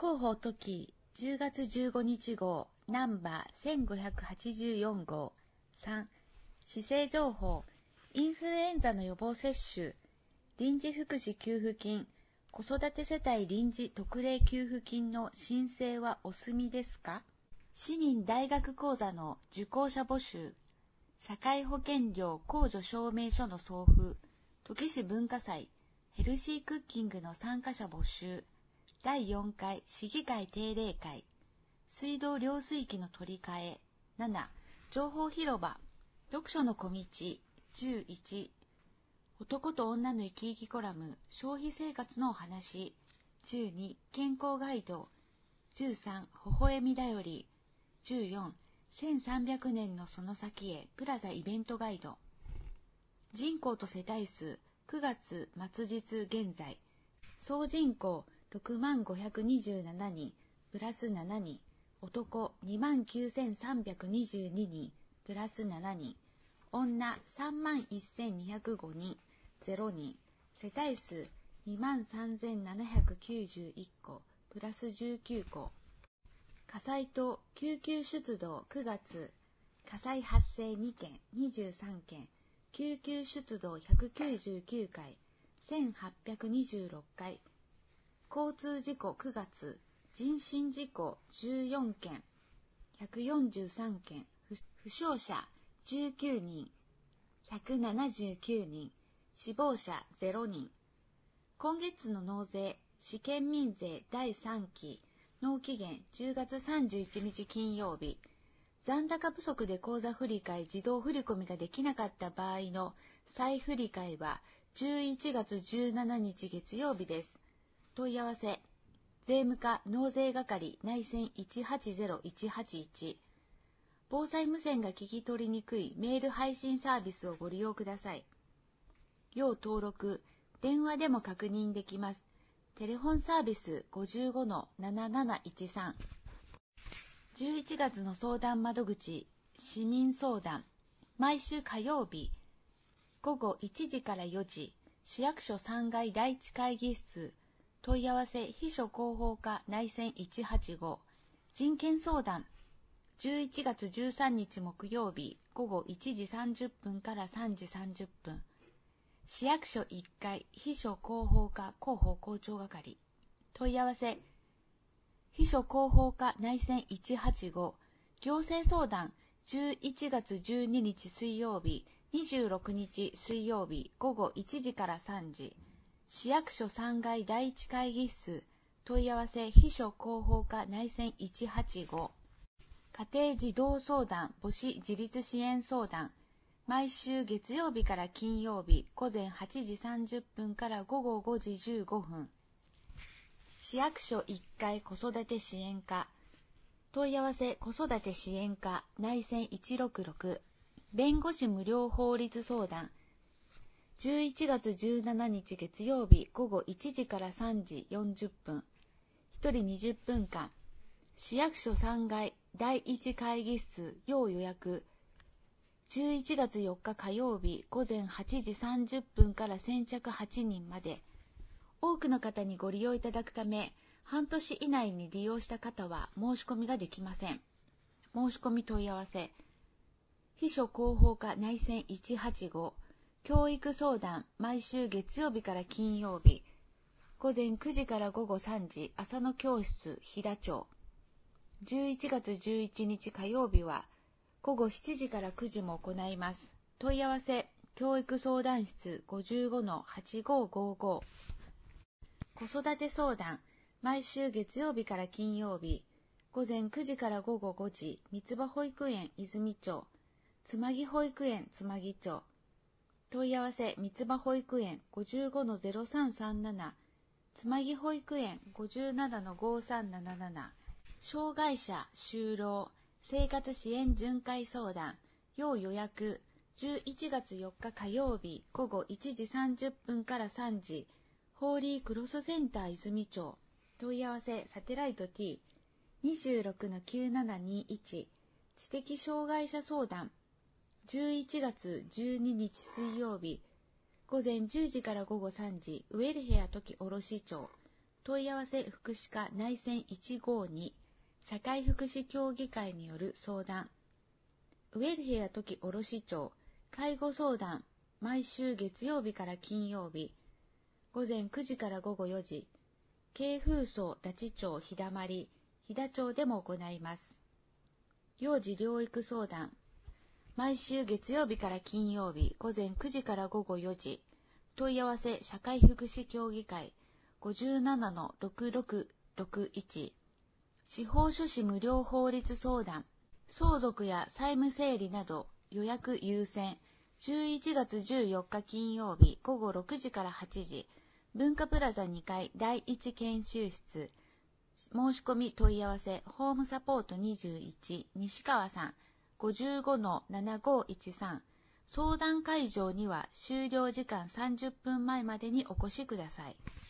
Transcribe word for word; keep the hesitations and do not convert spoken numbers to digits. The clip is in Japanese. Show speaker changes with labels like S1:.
S1: 広報時じゅうがつじゅうごにち号ナンバーせんごひゃくはちじゅうよん号さん施政情報インフルエンザの予防接種臨時福祉給付金子育て世帯臨時特例給付金の申請はお済みですか？市民大学講座の受講者募集社会保険料控除証明書の送付土岐市文化祭ヘルシークッキングの参加者募集だいよんかい市議会定例会水道料水器の取り替えなな情報広場読書の小道じゅういち男と女の生き生きコラム消費生活のお話じゅうに健康ガイドじゅうさん微笑みだよりじゅうよんせんさんびゃくねんのその先へプラザイベントガイド人口と世帯数くがつ末日現在総人口ろくまんごひゃくにじゅうななにんプラスななにん男にまんきゅうせんさんびゃくにじゅうににんプラスななにん女さんまんせんにひゃくごにんゼロにん世帯数にまんさんぜんななひゃくきゅうじゅういっこプラスじゅうきゅうこ火災と救急出動くがつ火災発生にけんにじゅうさんけん救急出動ひゃくきゅうじゅうきゅうかいせんはっぴゃくにじゅうろっかい交通事故くがつ人身事故じゅうよんけんひゃくよんじゅうさんけん負傷者じゅうきゅうにんひゃくななじゅうきゅうにん死亡者ゼロにん今月の納税市県民税だいさんき納期限じゅうがつさんじゅういちにち金曜日残高不足で口座振替自動振込ができなかった場合の再振替はじゅういちがつじゅうしちにち月曜日です。問い合わせ税務課納税係内線いちはちゼロいちはちいち防災無線が聞き取りにくいメール配信サービスをご利用ください。要登録電話でも確認できます。テレフォンサービス ごじゅうごのなななないちさん じゅういちがつの相談窓口市民相談毎週火曜日ごごいちじからよじ市役所さんがいだいいち会議室問い合わせ秘書広報課内線いちはちご人権相談じゅういちがつじゅうさんにち木曜日ごごいちじさんじゅっぷんからさんじさんじゅっぷん市役所いっかい秘書広報課広報校長係問い合わせ秘書広報課内線いちはちご行政相談じゅういちがつじゅうににち水曜日にじゅうろくにち水曜日ごごいちじからさんじ市役所さんがいだいいち会議室問い合わせ秘書広報課内線いちはちご家庭児童相談母子自立支援相談毎週月曜日から金曜日午前はちじさんじゅっぷんからごごごじじゅうごふん市役所いっかい子育て支援課問い合わせ子育て支援課内線いちろくろく弁護士無料法律相談じゅういちがつじゅうしちにち月曜日ごごいちじからさんじよんじゅっぷんひとりにじゅっぷんかん市役所さんがいだいいち会議室要予約じゅういちがつよっか火曜日午前はちじさんじゅっぷんから先着はちにんまで多くの方にご利用いただくため半年以内に利用した方は申し込みができません。申し込み問い合わせ秘書広報課内線いちはちご教育相談毎週月曜日から金曜日午前くじからごごさんじ朝の教室飛騨町じゅういちがつじゅういちにち火曜日はごごしちじからくじも行います。問い合わせ教育相談室 ごじゅうごのはちごごご子育て相談毎週月曜日から金曜日午前くじからごごごじ三つ葉保育園泉町つまぎ保育園つまぎ町問い合わせ三つ葉保育園 ごじゅうごのゼロさんさんなな つまぎ保育園 ごじゅうななのごさんなななな障害者就労生活支援巡回相談要予約じゅういちがつよっか火曜日ごごいちじさんじゅっぷんからさんじホーリークロスセンター泉町問い合わせサテライト ティーにじゅうろくのきゅうななにいち知的障害者相談じゅういちがつじゅうににち水曜日午前じゅうじからごごさんじウェルヘア時卸町問い合わせ福祉課内線いちごに社会福祉協議会による相談。ウェルヘア時卸町介護相談、毎週月曜日から金曜日、午前くじから午後よじ、京風荘立町日だまり、日田町でも行います。幼児療育相談、毎週月曜日から金曜日、午前くじから午後よじ、問い合わせ社会福祉協議会 ごじゅうななのろくろくろくいち、司法書士無料法律相談、相続や債務整理など予約優先、じゅういちがつじゅうよっか金曜日午後ろくじからはちじ、文化プラザにかいだいいち研修室、申し込み問い合わせホームサポートにじゅういち西川さん ごじゅうごのななごいちさん、相談会場には終了時間さんじゅっぷんまえまでにお越しください。